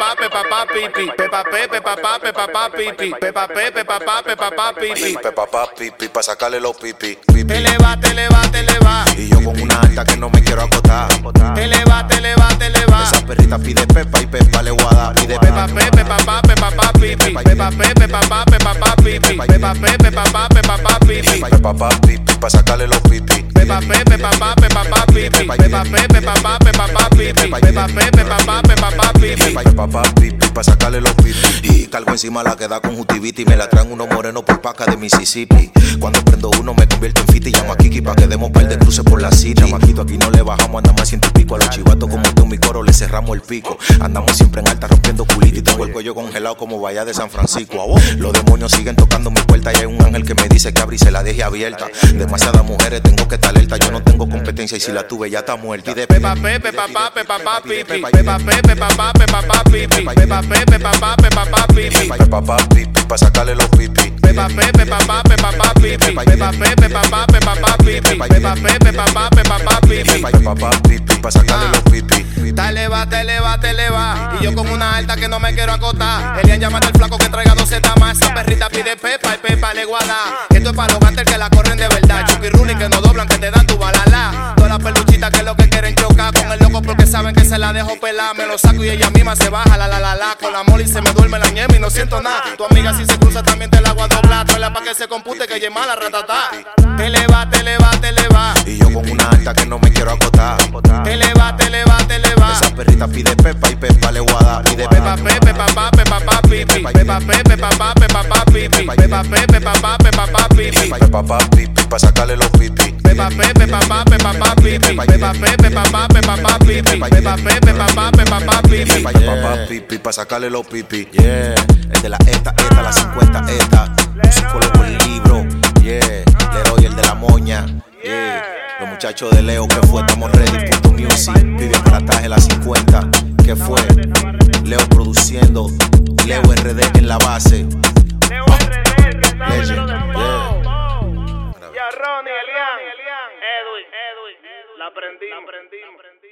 pa, pepa pa, pipi. Pepa pe, pepa pa, pepa pa, pipi. Pepa pe, pepa pa, pepa pa, pipi. Pepa pa, pipi, pa' sacarle los pipi. Te le va, te le va, te le va. Y yo con una alta que no me quiero acotar. Te le va, te le va, te le va. Esa perrita pide pepa y pepa le guada. Pide Pepa pe, pepa pa, pepa pa, pipi. Pepa pe, pepa pa, pepa pa, pipi. Pepa pe, pepa pa, pepa pa, pipi. Pepa pa, pipi, pa' sacarle los pipi. Pepa pe, pepa pa, pepa pa, pipi. Pepa pe, pepa pa, pepa pa, pipi. Pepa pe, pepa pa, pepa pa, pipi. Pepa pa, pipi, pa' sacarle los pipi. Y cargo encima la que da conjuntivitis. Me la traen unos morenos por paca de Mississippi. Cuando prendo uno me convierto en fiti. Llamo a Kiki pa' que demos par de cruces por la city. Chamaquito, aquí no le bajamos, andamos a 100 y pico. A los chivatos como tú, mi coro, le cerramos el pico. Andamos siempre en alta rompiendo culito. Y tengo el cuello congelado como Bahía de San Francisco. Los demonios siguen tocando mi puerta. Y hay un ángel que me dice que abrí y se la deje abierta. Demasiadas mujeres, tengo que estar alerta. Yo no tengo competencia y si la tuve ya está muerta. Pepa pe, pepa pa, pepa pa, pipi. Pepa pe, pepa pa, pepa pa, pipi. Pepa pe, pepa pa, pepa pa, pipi. Pepa pa, pipi, pa' sacarle los pipi. Pepa pe, pepa pa, pepa pa, pipi. Pepa pe, pepa pa, pepa pa, pipi. Pepa pe, pepa pa, pepa pa, pipi. Pepa pa, pipi, pa' sacarle los pipi. Te va, te le va, te le va. Y yo con una alta que no me quiero acotar. Elian, llámate al flaco que traiga 12 tamas. Esa perrita pide pepa y pepa le guada. Esto es para los gantes que la corren de verdad. Chucky Rooney que no doblan, que te dan tu balala. Todas las peluchitas que lo que quieren chocar con el loco porque saben que se la dejo pelar. Me lo saco y ella misma se baja, la. Con la moli se me duerme la ñema y no siento nada. Tu amiga si se cruza también te la voy a doblar. Tráela pa' que se compute que ella es mala, ratatá. Te le va, te le va, te le va. Y yo con una alta que no me quiero acotar. Te le va, te le va, te le va. Esa perrita pide pepa y pepa le guada. Pide Pepa pe, pepa pa, pepa pa, pipi. Pepa pe, pepa pa, pepa pa, pipi. Pepa pe, pepa pa, pepa pa, pipi. Pepa pa, pipi, pa' sacarle los pipi. Pepa pe, pepa pa, pepa pa, pipi. Pepa pe, pepa pa, pepa pa, pipi. Pepa pe, pepa pa, pepa pa, pipi. Pepa pa, pipi, pa' sacarle los pipi. Yeah, el de la esta, la 50 esta. Un psicólogo el libro. Yeah, Leroy el de la moña. Yeah, los muchachos de Leo que fue, estamos ready. Music, Vivian Parataje la 50. ¿Qué fue? Leo produciendo, Leo RD en la base. Leo RD, que está Legend, yeah. Ya Ronnie, Elian, Edwin, la aprendimos.